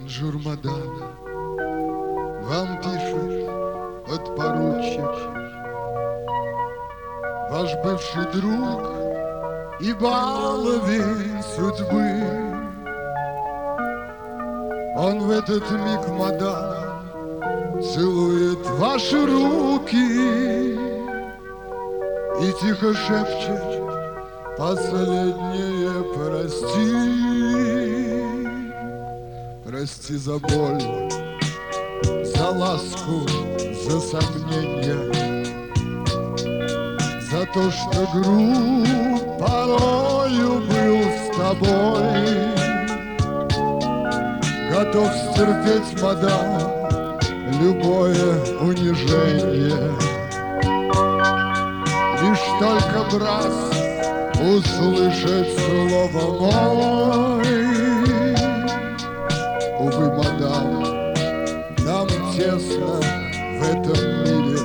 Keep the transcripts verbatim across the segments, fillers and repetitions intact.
Бонжур, мадам, вам пишет подпоручик, ваш бывший друг и баловень судьбы. Он в этот миг, мадам, целует ваши руки и тихо шепчет последнее прости. Прости за боль, за ласку, за сомнения, за то, что груб порою был с тобой. Готов стерпеть, мадам, любое унижение, лишь только б раз услышать слово «мой». Увы, мадам, нам тесно в этом мире.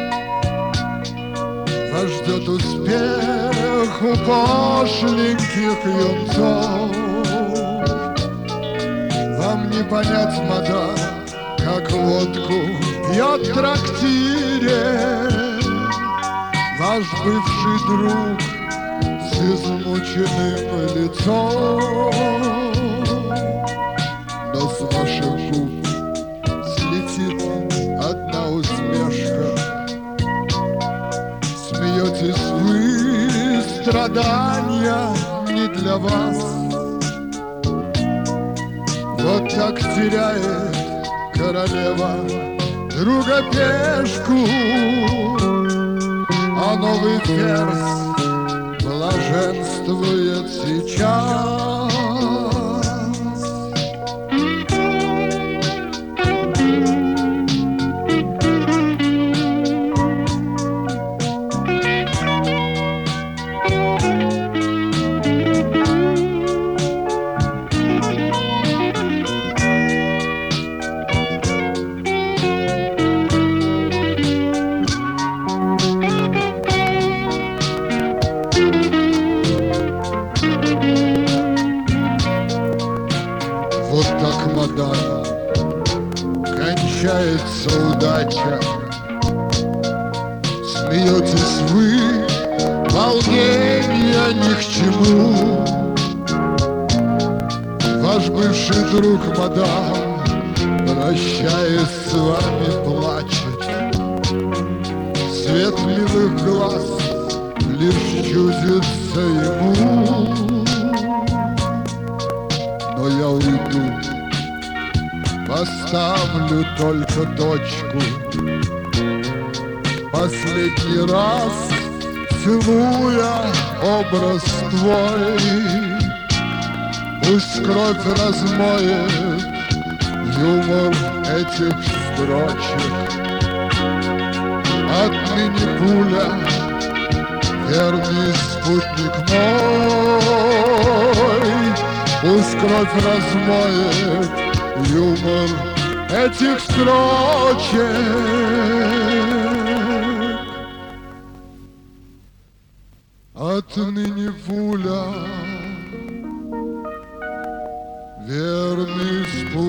Вас ждет успех у пошленьких юнцов. Вам не понять, мадам, как водку пьет в трактире ваш бывший друг с измученным лицом. Но с ваших губ слетит одна усмешка. Смеетесь вы, страдания не для вас. Вот так теряет королева друга пешку, а новый ферзь блаженствует сейчас. Вот так, мадам, кончается удача. Смеетесь вы, волнения ни к чему. Ваш бывший друг, мадам, прощаясь с вами, плачет. Свет милых глаз лишь чудится ему. Но я уйду, поставлю только точку. Последний раз целуя образ твой, пусть кровь размоет юмор этих строчек. Отныне пуля, верный спутник мой, пусть кровь размоет юмор этих строчек. Отныне пуля, верный спутник